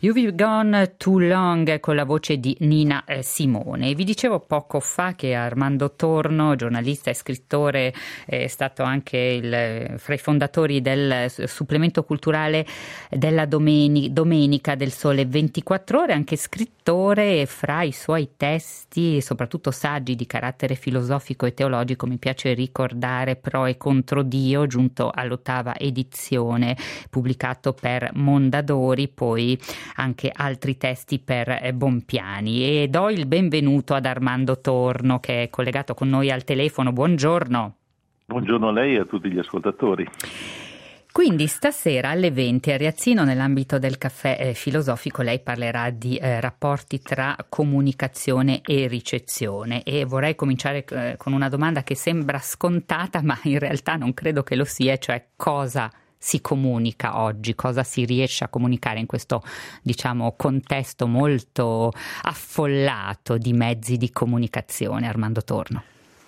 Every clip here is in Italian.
You've Gone Too Long con la voce di Nina Simone. Vi dicevo poco fa che Armando Torno, giornalista e scrittore, è stato anche fra i fondatori del supplemento culturale della Domenica del Sole 24 Ore, anche scrittore, e fra i suoi testi, soprattutto saggi di carattere filosofico e teologico, mi piace ricordare Pro e contro Dio, giunto all'8ª edizione, pubblicato per Mondadori, poi anche altri testi per Bompiani. E do il benvenuto ad Armando Torno, che è collegato con noi al telefono. Buongiorno. Buongiorno a lei e a tutti gli ascoltatori. Quindi stasera alle 20 a Riazzino, nell'ambito del caffè filosofico, lei parlerà di rapporti tra comunicazione e ricezione, e vorrei cominciare con una domanda che sembra scontata, ma in realtà non credo che lo sia, cioè cosa si comunica oggi, cosa si riesce a comunicare in questo, diciamo, contesto molto affollato di mezzi di comunicazione, Armando Torno?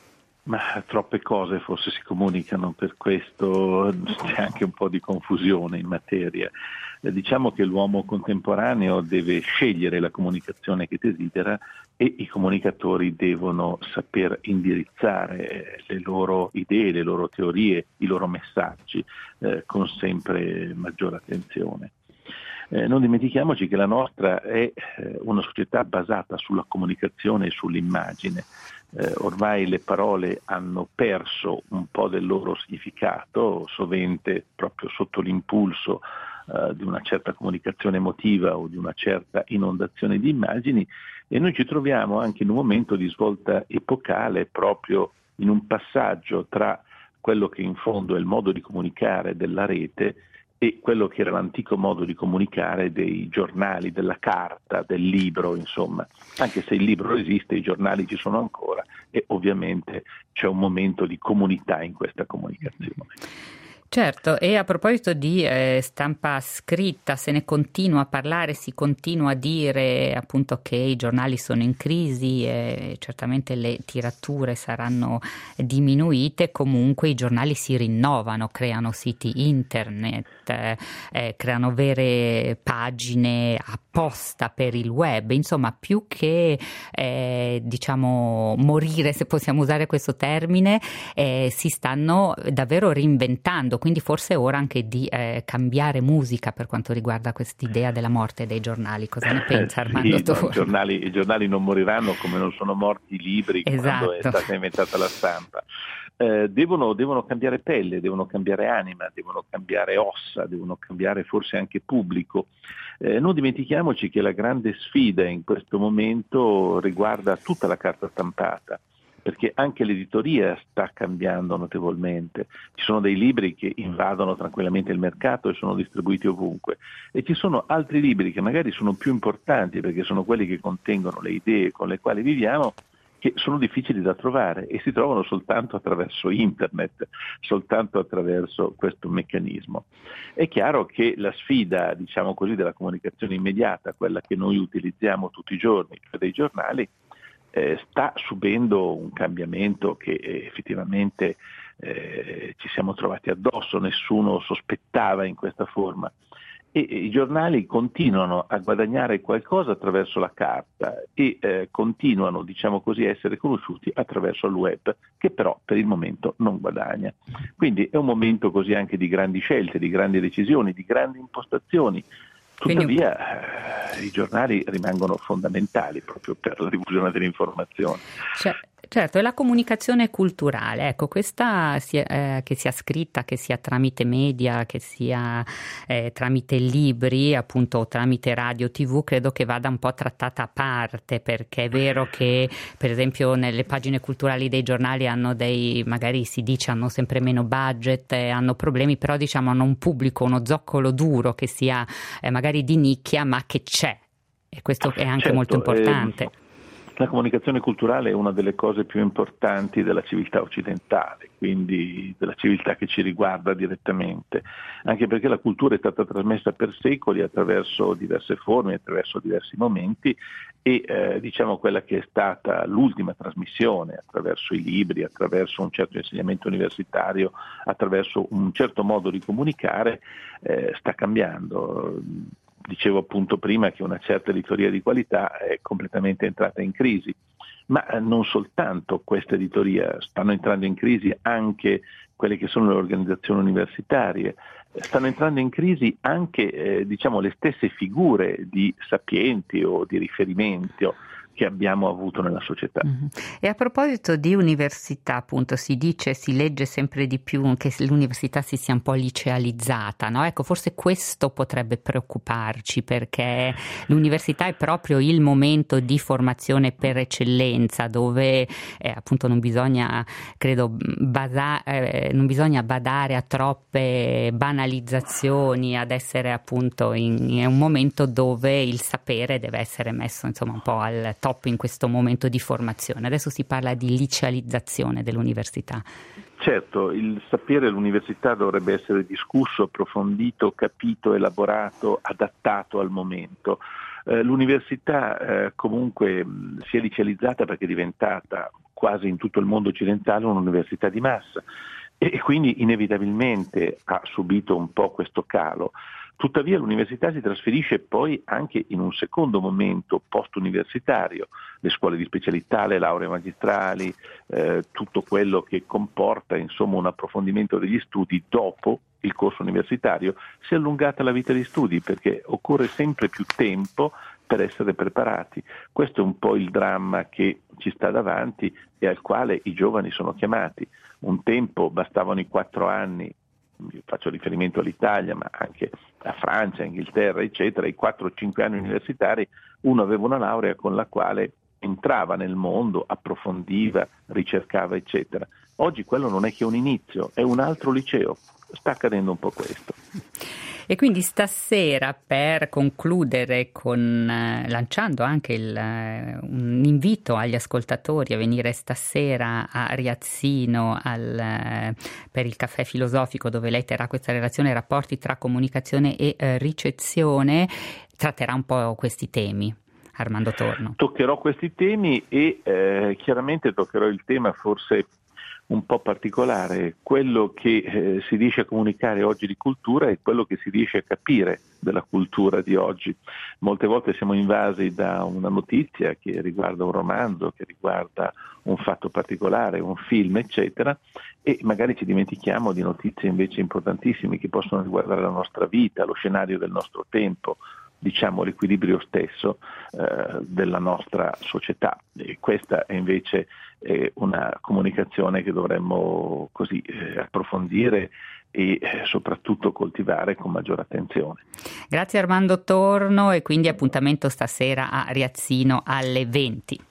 Ma troppe cose forse si comunicano, per questo c'è anche un po' di confusione in materia. Diciamo che l'uomo contemporaneo deve scegliere la comunicazione che desidera e i comunicatori devono saper indirizzare le loro idee, le loro teorie, i loro messaggi con sempre maggiore attenzione. Non dimentichiamoci che la nostra è una società basata sulla comunicazione e sull'immagine. Ormai le parole hanno perso un po' del loro significato, sovente proprio sotto l'impulso di una certa comunicazione emotiva o di una certa inondazione di immagini, e noi ci troviamo anche in un momento di svolta epocale, proprio in un passaggio tra quello che in fondo è il modo di comunicare della rete e quello che era l'antico modo di comunicare dei giornali, della carta, del libro, insomma. Anche se il libro esiste, i giornali ci sono ancora, e ovviamente c'è un momento di comunità in questa comunicazione. Certo, e a proposito di stampa scritta, se ne continua a parlare, si continua a dire appunto che i giornali sono in crisi e certamente le tirature saranno diminuite. Comunque i giornali si rinnovano, creano siti internet, creano vere pagine apposta per il web, insomma più che diciamo morire, se possiamo usare questo termine, si stanno davvero reinventando. Quindi forse è ora anche di cambiare musica per quanto riguarda quest'idea della morte dei giornali. Cosa ne pensa Armando Torno? No, i giornali non moriranno, come non sono morti i libri, esatto, quando è stata inventata la stampa. Devono cambiare pelle, devono cambiare anima, devono cambiare ossa, devono cambiare forse anche pubblico. Non dimentichiamoci che la grande sfida in questo momento riguarda tutta la carta stampata, perché anche l'editoria sta cambiando notevolmente. Ci sono dei libri che invadono tranquillamente il mercato e sono distribuiti ovunque, e ci sono altri libri che magari sono più importanti perché sono quelli che contengono le idee con le quali viviamo, che sono difficili da trovare e si trovano soltanto attraverso internet, soltanto attraverso questo meccanismo. È chiaro che la sfida, diciamo così, della comunicazione immediata, quella che noi utilizziamo tutti i giorni, cioè dei giornali, sta subendo un cambiamento che effettivamente ci siamo trovati addosso, nessuno sospettava in questa forma, e i giornali continuano a guadagnare qualcosa attraverso la carta e continuano, diciamo così, a essere conosciuti attraverso il web, che però per il momento non guadagna. Quindi è un momento così anche di grandi scelte, di grandi decisioni, di grandi impostazioni. Tuttavia i giornali rimangono fondamentali proprio per la diffusione dell'informazione. Certo, e la comunicazione culturale, ecco, questa che sia scritta, che sia tramite media, che sia tramite libri, appunto, o tramite radio, TV, credo che vada un po' trattata a parte, perché è vero che, per esempio, nelle pagine culturali dei giornali magari si dice, hanno sempre meno budget, hanno problemi, però diciamo hanno un pubblico, uno zoccolo duro che sia magari di nicchia, ma che c'è, e questo è anche molto importante. La comunicazione culturale è una delle cose più importanti della civiltà occidentale, quindi della civiltà che ci riguarda direttamente, anche perché la cultura è stata trasmessa per secoli attraverso diverse forme, attraverso diversi momenti, e diciamo quella che è stata l'ultima trasmissione attraverso i libri, attraverso un certo insegnamento universitario, attraverso un certo modo di comunicare, sta cambiando. Dicevo appunto prima che una certa editoria di qualità è completamente entrata in crisi, ma non soltanto questa editoria, stanno entrando in crisi anche quelle che sono le organizzazioni universitarie, stanno entrando in crisi anche le stesse figure di sapienti o di riferimento che abbiamo avuto nella società. E a proposito di università, appunto, si legge sempre di più che l'università si sia un po' licealizzata, no? Ecco, forse questo potrebbe preoccuparci, perché l'università è proprio il momento di formazione per eccellenza, dove appunto non bisogna, credo, non bisogna badare a troppe banalizzazioni, ad essere appunto è un momento dove il sapere deve essere messo insomma un po' al top in questo momento di formazione. Adesso si parla di licealizzazione dell'università. Certo, il sapere all'università dovrebbe essere discusso, approfondito, capito, elaborato, adattato al momento. L'università comunque si è licealizzata perché è diventata quasi in tutto il mondo occidentale un'università di massa e quindi inevitabilmente ha subito un po' questo calo. Tuttavia l'università si trasferisce poi anche in un secondo momento post-universitario, le scuole di specialità, le lauree magistrali, tutto quello che comporta insomma un approfondimento degli studi dopo il corso universitario. Si è allungata la vita di studi perché occorre sempre più tempo per essere preparati. Questo è un po' il dramma che ci sta davanti e al quale i giovani sono chiamati. Un tempo bastavano i 4 anni, faccio riferimento all'Italia, ma anche a Francia, Inghilterra, eccetera, i 4-5 anni universitari, uno aveva una laurea con la quale entrava nel mondo, approfondiva, ricercava, eccetera. Oggi quello non è che un inizio, è un altro liceo. Sta accadendo un po' questo. E quindi stasera, per concludere lanciando anche un invito agli ascoltatori a venire stasera a Riazzino per il caffè filosofico, dove lei terrà questa relazione rapporti tra comunicazione e ricezione, tratterà un po' questi temi. Armando Torno. Toccherò questi temi e chiaramente toccherò il tema forse un po' particolare, quello che si riesce a comunicare oggi di cultura e quello che si riesce a capire della cultura di oggi. Molte volte siamo invasi da una notizia che riguarda un romanzo, che riguarda un fatto particolare, un film, eccetera, e magari ci dimentichiamo di notizie invece importantissime che possono riguardare la nostra vita, lo scenario del nostro tempo, diciamo l'equilibrio stesso della nostra società. E questa è invece una comunicazione che dovremmo così approfondire e soprattutto coltivare con maggiore attenzione. Grazie Armando Torno, e quindi appuntamento stasera a Riazzino alle 20.